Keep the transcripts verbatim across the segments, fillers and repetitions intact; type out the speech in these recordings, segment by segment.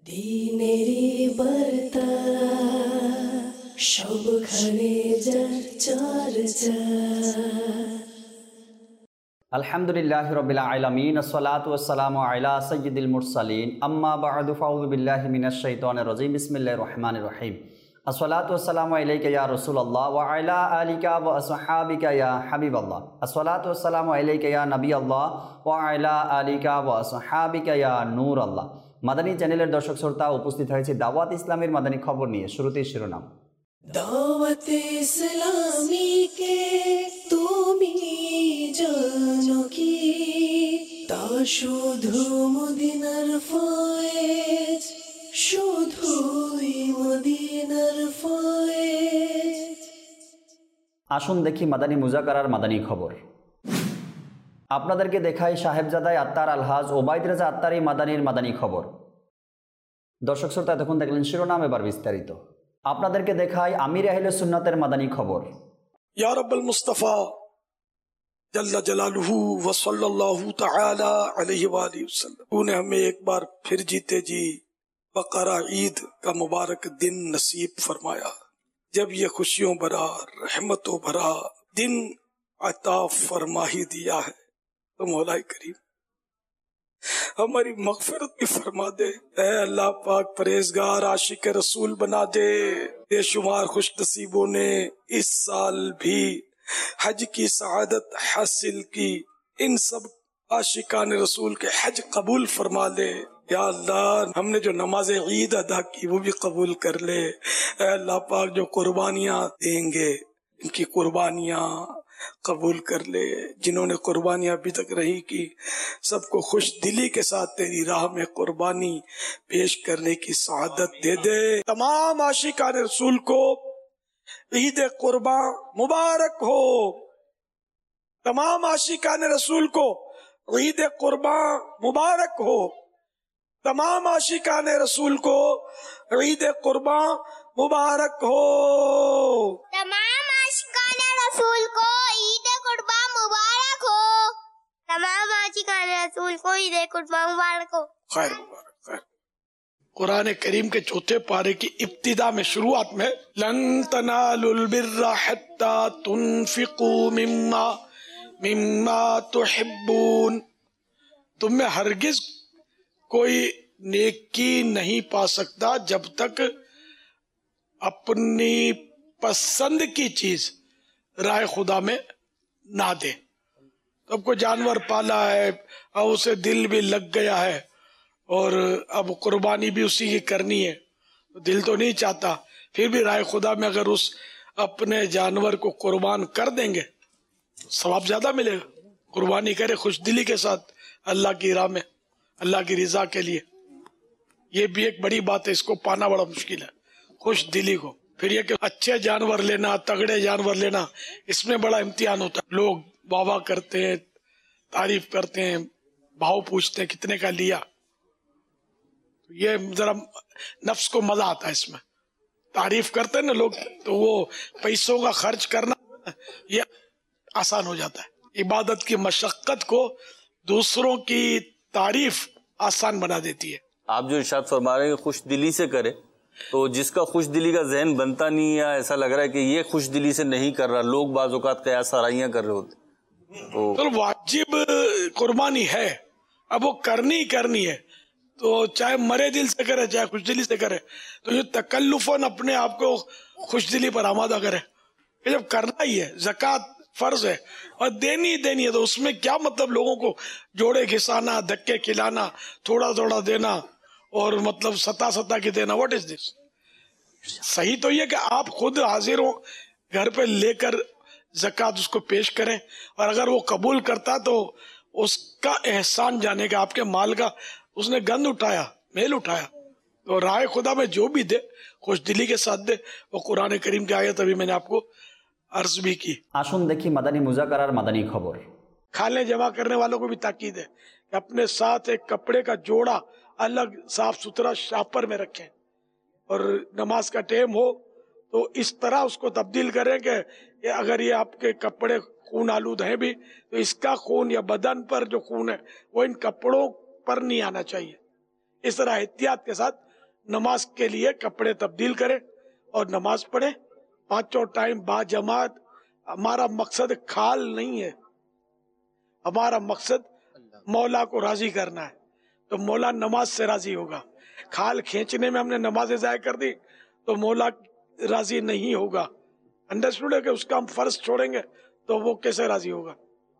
দিনেরি বার্তা সবখানে যার চর্চা। আলহামদুলিল্লাহি রাব্বিল আলামিন আসসালাতু ওয়াসসালামু আলা সাইয়্যিদিল মুরসালিন আম্মা বা'দু ফাউযু বিল্লাহি মিনাশ শাইতানির রাজীম বিসমিল্লাহির রহমানির রহিম। আসসালাতু ওয়াসসালামু আলাইকা ইয়া রাসূলুল্লাহ ওয়া আলা আলিকা ওয়া আসহাবিকা ইয়া হাবিবাল্লাহ। আসসালাতু ওয়াসসালামু আলাইকা ইয়া নবিয়াল্লাহ ওয়া আলা আলিকা ওয়া আসহাবিকা ইয়া নূরাল্লাহ। মাদানী চ্যানেলের দর্শক শ্রোতা, উপস্থিত হয়েছে দাওয়াত ইসলামের মাদানী খবর নিয়ে। শুরুতেই শিরোনাম। দাওয়াত ইসলামী কে তুমি জানো কি, তা শুধু মদিনার ফয়েজ, শুধুই মদিনার ফয়েজ। আসুন দেখি মাদানী মুজাকারার মাদানী খবর। আপনাদেরকে দেখাই সাহেবজাদায় আত্মার আলহাজ ওবায়দ রেজা আত্তারি মাদানীর মাদানী খবর। দর্শক শ্রোতা, তখন দেখলেন শিরোনাম, এবার বিস্তারিত। আপনাদেরকে দেখাই আমির আহলে সুন্নাতের মাদানী খবর। या रब्बल मुस्तफ़ा जल्ला जलालुहु व सल्लल्लाहु तआला अलैहि वालिहि वसल्लम, तूने हमें एक बार फिर जीते जी बकरा ईद का मुबारक दिन नसीब फरमाया, जब ये खुशियों भरा रहमतों भरा दिन अता फरमा ही दिया है, तो मौलाए करीम हमारी मगफिरत भी फरमा दे। ऐ अल्लाह पाक परहेजगार आशिक रसूल बना दे। बेशुमार खुश नसीबों ने इस साल भी हज की सआदत हासिल की, इन सब आशिकान रसूल के हज कबूल फरमा ले। या अल्लाह, हमने जो नमाज ईद अदा की वो भी कबूल कर ले। ऐ अल्लाह पाक, जो कुर्बानियां देंगे इनकी कुर्बानियां कबूल कर ले। जिन्होंने कुर्बानियां अभी तक नहीं की, सबको खुश दिली के साथ तेरी राह में कुर्बानी पेश करने की सआदत दे दे। तमाम आशिकान रसूल को ईद कुर्बा मुबारक हो। तमाम आशिकान रसूल को ईद कुर्बा मुबारक हो। तमाम आशिकान रसूल को ईद कुर्बा मुबारक हो। तमाम आशिकान रसूल को ईद कुर्बा मुबारक हो। तमाम आशिकान रसूल को ईद कुर्बा मुबारक हो। खैर मुबारक खैर। कुरान करीम के चौथे पारे की इब्तिदा में, शुरुआत में, लन तनालुल बिर्रा हत्ता तुनफिकू मिम्मा मिम्मा तुहिब्बून, तुम में हरगिज कोई नेकी नहीं पा सकता जब तक अपनी पसंद की चीज राय खुदा में ना दे। तो अब कोई जानवर पाला है और उसे दिल भी लग गया है और अब कुर्बानी भी उसी की करनी है, तो दिल तो नहीं चाहता, फिर भी राय खुदा में अगर उस अपने जानवर को कुर्बान कर देंगे सवाब ज्यादा मिलेगा। कुर्बानी करे खुश दिली के साथ अल्लाह की राह में, अल्लाह की रिजा के लिए। ये भी एक बड़ी बात है, इसको पाना बड़ा मुश्किल है, खुश दिली को। फिर ये कि अच्छे जानवर लेना, तगड़े जानवर लेना, इसमें बड़ा इम्तिहान होता है। लोग वाह वाह करते हैं, तारीफ करते हैं, भाव पूछते हैं कितने का लिया। ये जरा नफ्स को मजा आता है इसमें। तारीफ करते हैं ना लोग, तो वो पैसों का खर्च करना ये आसान हो जाता है। इबादत की मशक्कत को दूसरों की तारीफ आसान बना देती है। आप जो इरशाद फरमा रहे हैं खुश दिली से करे, तो जिसका खुश दिली का जहन बनता नहीं, या ऐसा लग रहा है कि ये खुश दिली से नहीं कर रहा, लोग बाज़ औक़ात क़यास आराइयाँ कर रहे होते, तो, तो वाजिब कुर्बानी है, अब वो करनी करनी है, तो चाहे मरे दिल से करे चाहे खुश दिली से करे, तो ये तकल्लुफन अपने आप को खुश दिली पर आमादा करे। जब करना ही है, ज़कात फर्ज है और देनी देनी है, तो उसमें क्या मतलब लोगों को जोड़े घिसाना, धक्के खिलाना, थोड़ा थोड़ा देना और मतलब सता सता की देना। What is this? सही तो ये कि आप खुद हाजिर हो, घर पे लेकर ज़कात उसको पेश करें, और अगर वो कबूल करता तो उसका एहसान जाने का, आपके माल का उसने गंद उठाया, मेल उठाया, तो राय खुदा में जो भी दे खुश दिली के साथ दे। वो कुरान करीम की आयत अभी मैंने आपको अर्ज भी की। আসুন দেখি মাদানী মুজাকারার মাদানী খবর। खाने जमा करने वालों को भी ताकीद है कि अपने साथ एक कपड़े का जोड़ा अलग साफ सुथरा शापर में रखें, और नमाज का टाइम हो तो इस तरह उसको तब्दील करें कि अगर ये आपके कपड़े खून आलूद हैं भी, तो इसका खून या बदन पर जो खून है वो इन कपड़ों पर नहीं आना चाहिए। इस तरह एहतियात के साथ नमाज के लिए कपड़े तब्दील करे और नमाज पढ़े पांचों टाइम बा जमात। हमारा मकसद खाल नहीं है, हमारा मकसद मौला को राजी करना है, तो मौला नमाज से राजी होगा। खाल खींचने में हमने नमाजें ज़ाय कर दी तो मौला राजी नहीं होगा। अंडरस्टूड है कि उसका हम फर्ज छोड़ेंगे तो वो कैसे राजी होगा।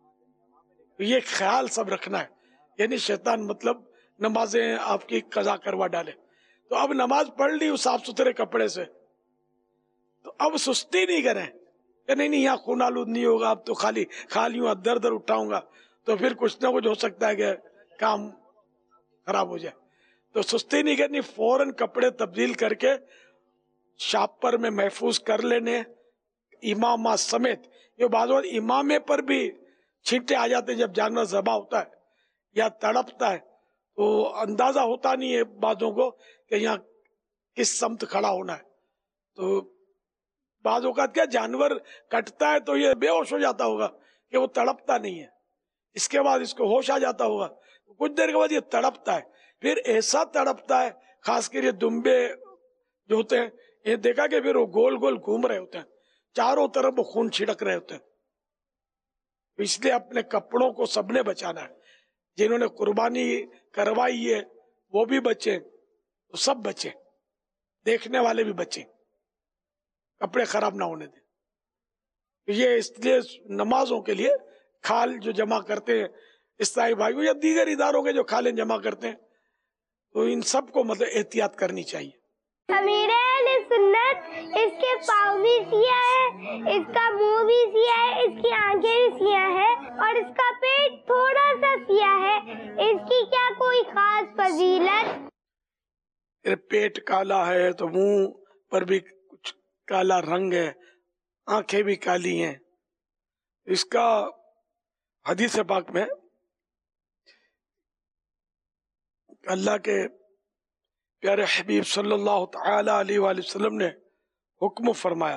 ये ख्याल सब रखना है, यानी शैतान मतलब नमाजें आपकी कज़ा करवा डाले। तो अब नमाज पढ़ ली उस साफ सुथरे कपड़े से, तो अब सुस्ती नहीं करें कि नहीं नहीं यहाँ खून आलूद नहीं होगा, अब तो खाली खाली हूँ, दर दर उठाऊंगा तो फिर कुछ ना कुछ हो सकता है कि काम खराब हो जाए। तो सुस्ती नहीं करनी, फौरन कपड़े तब्दील करके शापर में महफूज कर लेने इमामा समेत। ये बाज़ वक़्त इमामे पर भी छींटे आ जाते हैं जब जानवर ज़बा होता है या तड़पता है, तो अंदाजा होता नहीं है बाजों को कि यहाँ किस समत खड़ा होना है। तो बाज़ औक़ात क्या जानवर कटता है तो ये बेहोश हो जाता होगा कि वो तड़पता नहीं है, इसके बाद इसको होश आ जाता होगा, कुछ देर के बाद ये तड़पता है, फिर ऐसा तड़पता है, खासकर ये दुम्बे जो होते हैं ये देखा कि फिर वो गोल गोल घूम रहे होते हैं, चारों तरफ वो खून छिड़क रहे होते हैं। इसलिए अपने कपड़ों को सबने बचाना है, जिन्होंने कुर्बानी करवाई है वो भी बचे, तो सब बचे, देखने वाले भी बचे, कपड़े खराब ना होने दें। ये इसलिए नमाजों के लिए खाल जो जमा करते हैं इस्लाही भाइयों या दीगर इदारों के जो खालें जमा करते हैं, तो इन सब को मतलब एहतियात करनी चाहिए। अमीर अहले सुन्नत, इसके पाँव भी सिया है, इसका मुंह भी सिया है, इसकी आंखें भी सिया है और इसका पेट थोड़ा सा सिया है। इसकी क्या कोई खास फजीलत? पेट काला है तो मुंह पर भी कुछ काला रंग है, आंखें भी काली हैं। इसका हदीस पाक में अल्लाह के प्यारे हबीब सल्लल्लाहु तआला अलैहि वसल्लम ने हुक्म फरमाया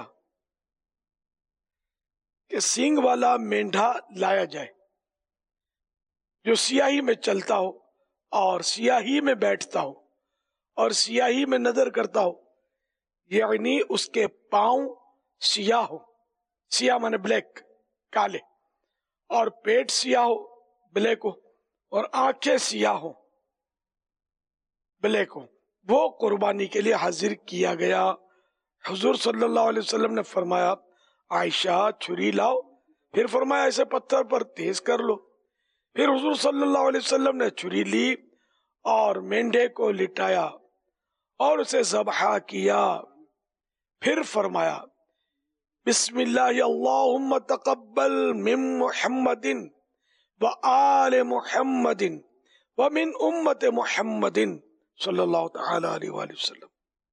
कि सींग वाला मेंढा लाया जाए जो सियाही में चलता हो और सियाही में बैठता हो और सियाही में नजर करता हो, यानी उसके पांव सियाह हो, सियाह माने ब्लैक काले, और पेट सियाह हो ब्लैक हो, और आंखें सियाह हो ब्लैक हो, वो कुर्बानी के लिए हाजिर किया गया। हुजूर सल्लल्लाहु अलैहि वसल्लम ने फरमाया, आयशा छुरी लाओ, फिर फरमाया इसे पत्थर पर तेज कर लो। फिर हुजूर सल्लल्लाहु अलैहि वसल्लम ने छुरी ली और मेंढे को लिटाया और उसे ज़बह किया। फिर फरमाया, बिस्मिल्लाह अल्लाहुम्मा तक़ब्बल मिन मुहम्मदिन व आले मुहम्मदिन व मिन उम्मत मुहम्मदिन सल्लल्लाहु तआला अलैहि वसल्लम।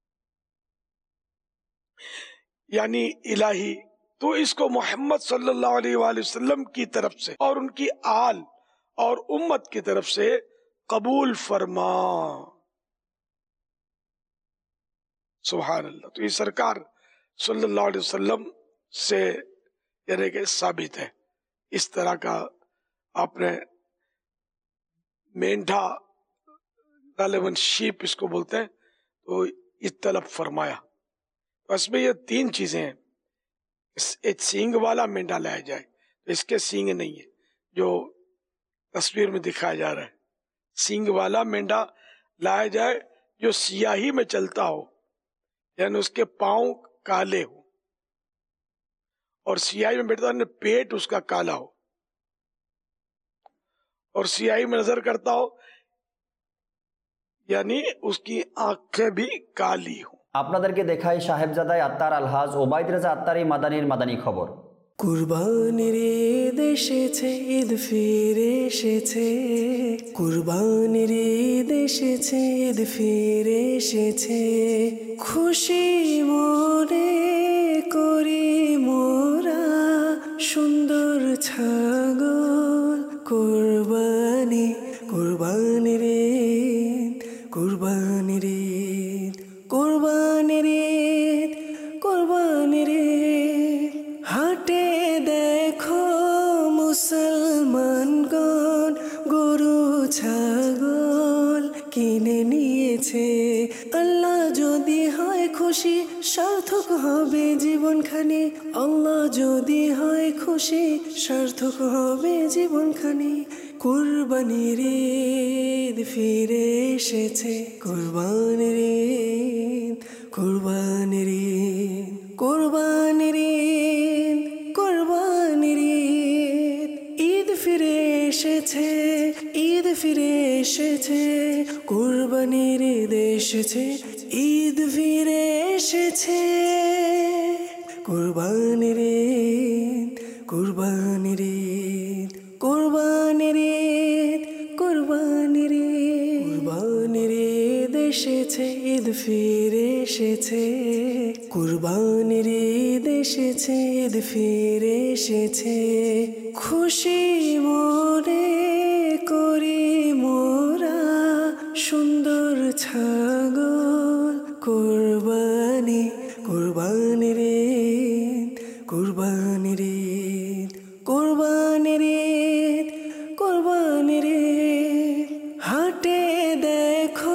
यानी इलाही तो इसको मोहम्मद सल्लल्लाहु अलैहि वसल्लम की तरफ से और उनकी आल और उम्मत की तरफ से कबूल फरमा। सुभान अल्लाह। तो ये सरकार सल्लल्लाहु अलैहि वसल्लम से यानी कि साबित है। इस तरह का आपने मेंढा, गालिबन शीप इसको बोलते हैं, तो ये तलब फरमाया। तो इसमें ये तीन चीजें हैं, एक सींग वाला मेंढा लाया जाए, तो इसके सींग नहीं है जो तस्वीर में दिखाया जा रहा है। सींग वाला मेंढा लाया जाए जो सियाही में चलता हो, यानी उसके पांव काले हो और सियाही में बैठता हो, पेट उसका काला हो और सियाही में नजर करता हो, यानी उसकी आंखें भी काली हो। আপনাদেরকে দেখাই সাহেবজাদায় আত্মার আলহাজ ওবায়দ রেজা আত্তারি মাদানির মাদানী খবর। কুরবানির ঈদ এসেছে, ঈদ ফিরে এসেছে, কুরবানির ঈদ এসেছে, ঈদ ফিরে এসেছে, খুশি মনে করি মোরা সুন্দর ছাগল কুরবানি, কুরবানির ঈদ, কুরবানির ঈদ, কুরবানির ঈদ, কুরবানির ঈদ। হাটে দেখো মুসলমানগণ গরু ছাগল কিনে নিয়েছে, আল্লাহ যদি হয় খুশি সার্থক হবে জীবনখানি, আল্লাহ যদি হয় খুশি সার্থক হবে জীবনখানি। কুরবানির ঈদ ফিরে এসেছে, কুরবানির ঈদ, কুরবানির ঈদ, কুরবানির ঈদ, কুরবানির ঈদ। ঈদ ফিরে এসেছে, ঈদ ফিরে এসেছে, কুরবানির ঈদ এসেছে, ঈদ ফিরে এসেছে। কুরবানির ঈদ, কুরবানির ঈদ, কুরবানির ঈদ, কুরবানির ঈদ। কুরবানির ঈদ এসেছে, ঈদ ফিরে এসেছে, কুরবানির ঈদ এসেছে, ঈদ ফিরে এসেছে। খুশি মনে করি মোরা সুন্দর ছাগল কুরবানি, কুরবানির ঈদ, কুরবানির ঈদ, কুরবানির ঈদ, কুরবানির ঈদ। হাটে দেখো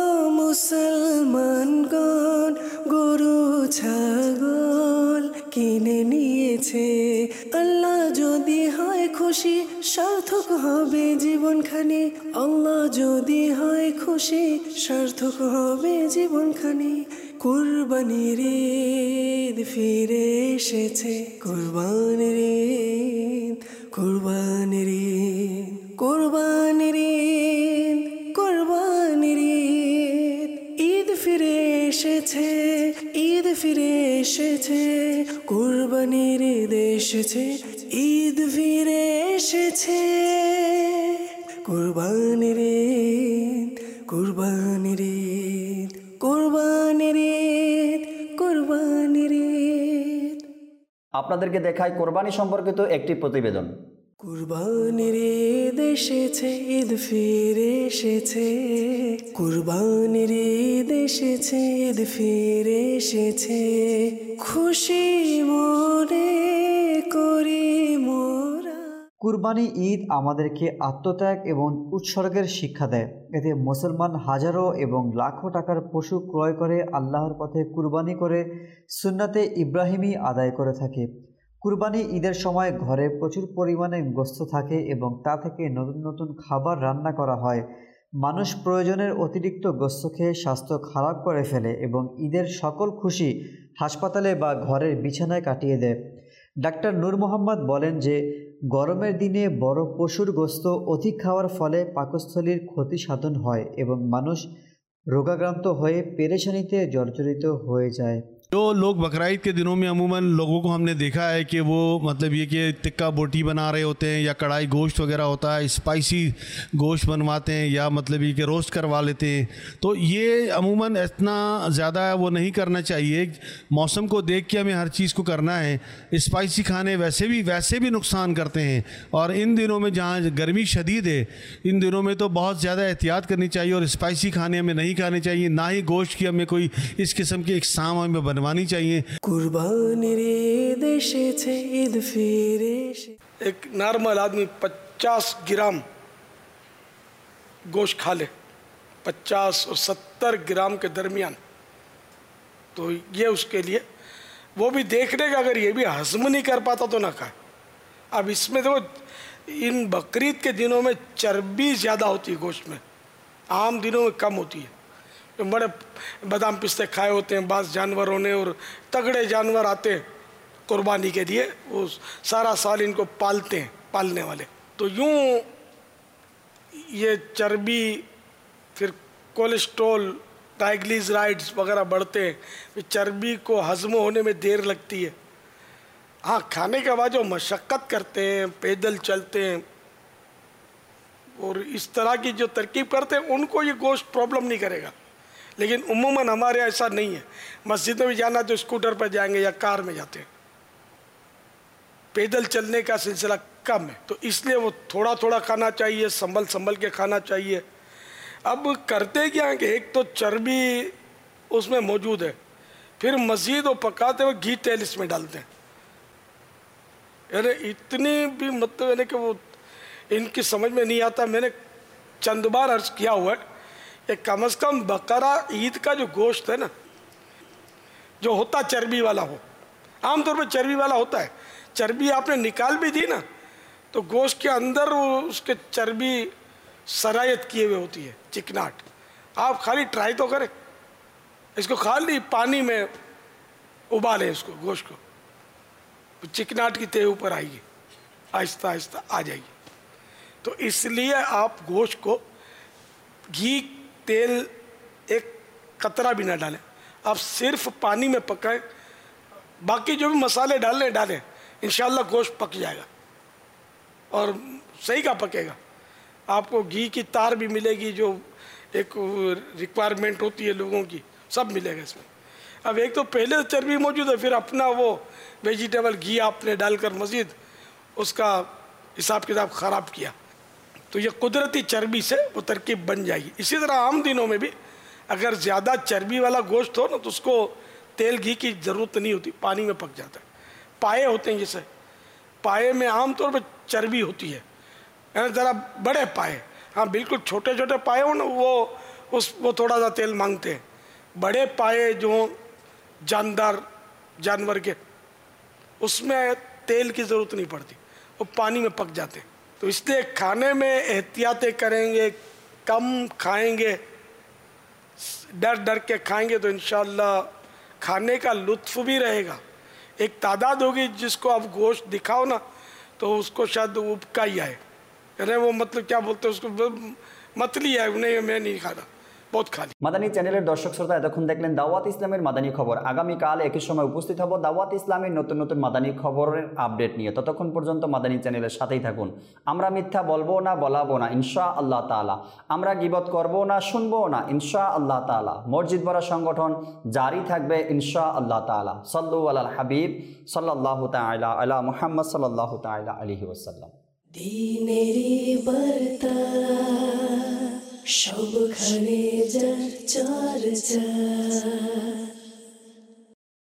মুসলমানগণ গরু ছাগল কিনে নিয়েছে। আল্লাহ যদি হয় খুশি সার্থক হবে জীবনখানি, আল্লাহ যদি হয় খুশি সার্থক হবে জীবনখানি। কুরবানির ঈদ ফিরে এসেছে, কুরবানির ঈদ, কুরবানির ঈদ, কুরবানির ঈদ, কুরবানির ঈদ। ঈদ ফিরে এসেছে, ঈদ ফিরে এসেছে, কুরবানির ঈদ এসেছে, ঈদ ফিরে এসেছে। কুরবানির ঈদ, কুরবানির ঈদ, কুরবানির ঈদ, কুরবানির ঈদ। আপনাদেরকে দেখায় কোরবানি সম্পর্কিত একটি প্রতিবেদন। কুরবানির ঈদ এসেছে, ঈদ ফিরে এসেছে, কুরবানির ঈদ এসেছে, ঈদ ফিরে এসেছে। খুশি মনে করি মোরা। কুরবানি ঈদ আমাদেরকে আত্মত্যাগ এবং উৎসর্গের শিক্ষা দেয়। এতে মুসলমান হাজারো এবং লাখো টাকার পশু ক্রয় করে আল্লাহর পথে কুরবানি করে সুন্নাতে ইব্রাহিমী আদায় করে থাকে। কুরবানি ঈদের সময় ঘরে প্রচুর পরিমাণে গোশত থাকে এবং তা থেকে নতুন নতুন খাবার রান্না করা হয়। মানুষ প্রয়োজনের অতিরিক্ত গোশত খেয়ে স্বাস্থ্য খারাপ করে ফেলে এবং ঈদের সকল খুশি হাসপাতালে বা ঘরের বিছানায় কাটিয়ে দেয়। ডাক্তার নূর মোহাম্মদ বলেন যে গরমের দিনে বড় পশুর গোশত অধিক খাওয়ার ফলে পাকস্থলীর ক্ষতি সাধন হয় এবং মানুষ রোগাক্রান্ত হয়ে পেরেশানিতে জর্জরিত হয়ে যায়। जो लोग बकरीद के दिनों में अमूमन लोगों को हमने देखा है कि वो मतलब ये कि टिक्का बोटी बना रहे होते हैं या कढ़ाई गोश्त वगैरह होता है, स्पाइसी गोश्त बनवाते हैं या मतलब ये कि रोस्ट करवा लेते हैं। तो ये अमूमन इतना ज़्यादा वो नहीं करना चाहिए। मौसम को देख के हमें हर चीज़ को करना है। स्पाइसी खाने वैसे भी वैसे भी नुकसान करते हैं और इन दिनों में जहाँ गर्मी शदीद है, इन दिनों में तो बहुत ज़्यादा एहतियात करनी चाहिए और स्पाइसी खाने हमें नहीं खाने चाहिए। ना ही गोश्त की हमें कोई इस किस्म की इकसाम हमें बनवानी चाहिए। कुर्बानीर ईद एसेছে, ईद फिरे एसेছে। एक नॉर्मल आदमी पचास ग्राम गोश्त खा ले, पचास और सत्तर ग्राम के दरमियान, तो ये उसके लिए वो भी देखने का, अगर ये भी हजम नहीं कर पाता तो ना खाए। अब इसमें देखो इन बकरीद के दिनों में चर्बी ज़्यादा होती है गोश्त में, आम दिनों में कम होती है। तो बड़े बादाम पिस्ते खाए होते हैं बाज़ जानवरों ने, और तगड़े जानवर आते हैं कुर्बानी के लिए, वो सारा साल इनको पालते हैं पालने वाले। तो यूँ ये चर्बी, फिर कोलेस्ट्रॉल, ट्राइग्लिसराइड्स वगैरह बढ़ते हैं, फिर चर्बी को हजम होने में देर लगती है। हाँ, खाने के बाद जो मशक्क़त करते हैं, पैदल चलते हैं और इस तरह की जो तरकीब करते हैं, उनको ये गोश्त प्रॉब्लम नहीं करेगा। लेकिन उम्मूमन हमारे यहाँ ऐसा नहीं है। मस्जिद में भी जाना तो स्कूटर पर जाएंगे या कार में जाते हैं, पैदल चलने का सिलसिला कम है। तो इसलिए वो थोड़ा थोड़ा खाना चाहिए, संभल संभल के खाना चाहिए। अब करते क्या है कि एक तो चर्बी उसमें मौजूद है, फिर मज़ीद वो पकाते हुए घी तेल इसमें डालते हैं। यानी इतनी भी मतलब यानी कि वो इनकी समझ में नहीं आता। मैंने चंद बार अर्ज़ किया हुआ है ایک کم از کم بقرہ عید کا جو گوشت ہے نا، جو ہوتا چربی والا ہو، عام طور پہ چربی والا ہوتا ہے، چربی آپ نے نکال بھی دی نا تو گوشت کے اندر اس کے چربی سرایت کیے ہوئے ہوتی ہے، چکناٹ. آپ خالی ٹرائی تو کریں، اس کو خالی پانی میں ابالیں، اس کو گوشت کو، چکناٹ کی تہ اوپر آئے گی، آہستہ آہستہ آ جائے گی. تو اس لیے آپ گوشت کو گھی تیل ایک قطرہ بھی نہ ڈالیں، آپ صرف پانی میں پکائیں، باقی جو بھی مسالے ڈالنے ڈالیں، انشاءاللہ گوشت پک جائے گا اور صحیح کا پکے گا. آپ کو گھی کی تار بھی ملے گی، جو ایک ریکوائرمنٹ ہوتی ہے لوگوں کی، سب ملے گا اس میں. اب ایک تو پہلے چربی موجود ہے، پھر اپنا وہ ویجیٹیبل گھی آپ نے ڈال کر مزید اس کا حساب کتاب خراب کیا، تو یہ قدرتی چربی سے وہ ترکیب بن جائے گی. اسی طرح عام دنوں میں بھی اگر زیادہ چربی والا گوشت ہو نا تو اس کو تیل گھی کی ضرورت نہیں ہوتی، پانی میں پک جاتا ہے. پائے ہوتے ہیں جیسے، پائے میں عام طور پہ چربی ہوتی ہے، ذرا بڑے پائے، ہاں بالکل چھوٹے چھوٹے پائے ہو نا وہ اس وہ تھوڑا سا تیل مانگتے ہیں. بڑے پائے جو جاندار جانور کے، اس میں تیل کی ضرورت نہیں پڑتی، وہ پانی میں پک جاتے ہیں. تو اس لیے کھانے میں احتیاطیں کریں گے، کم کھائیں گے، ڈر ڈر کے کھائیں گے تو انشاءاللہ کھانے کا لطف بھی رہے گا. ایک تعداد ہوگی جس کو آپ گوشت دکھاؤ نا تو اس کو شاید ابکا ہی آئے، یعنی وہ مطلب کیا بولتے ہیں اس کو، متلی ہے، انہیں میں نہیں کھانا، বহুত খালি. মাদানী চ্যানেলের দর্শক শ্রোতা, এতক্ষণ দেখলেন দাওয়াত ইসলামের মাদানী খবর. আগামীকাল একই সময় উপস্থিত হব দাওয়াত ইসলামের নতুন নতুন মাদানী খবরের আপডেট নিয়ে. ততক্ষণ পর্যন্ত মাদানী চ্যানেলের সাথেই থাকুন. আমরা মিথ্যা বলবো না, বলাবো না ইনশা আল্লাহ তাআলা. আমরা গীবত করবো না, শুনবো না ইনশা আল্লাহ তাআলা. মসজিদ ভরা সংগঠন জারি থাকবে ইনশা আল্লাহ তাআলা. সাল্লু আলাল হাবিব সাল্লাল্লাহু তাআলা আলা মুহাম্মদ সাল্লাল্লাহু তাআলা আলাইহি ওয়াসাল্লাম. দিনেরি বার্তা সবখানে যার চর্চা।